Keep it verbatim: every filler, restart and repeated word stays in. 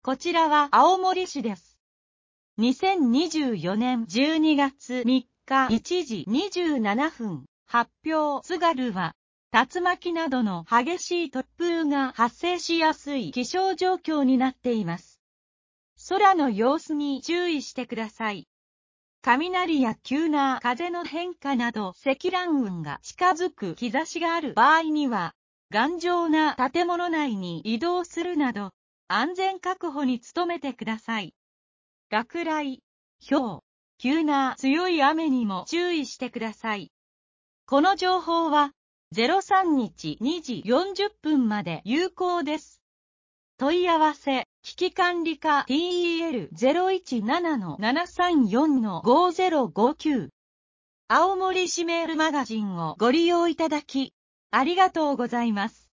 こちらは青森市です。にせんにじゅうよねんじゅうにがつみっかいちじにじゅうななふん発表。津軽は竜巻などの激しい突風が発生しやすい気象状況になっています。空の様子に注意してください。雷や急な風の変化など積乱雲が近づく兆しがある場合には、頑丈な建物内に移動するなど、安全確保に努めてください。落雷、雹、急な強い雨にも注意してください。この情報は、ゼロさんにちにじよんじゅっぷんまで有効です。問い合わせ、危機管理課 ティーイーエルゼロいちなな ななさんよん ごゼロごきゅう 青森市メールマガジンをご利用いただき、ありがとうございます。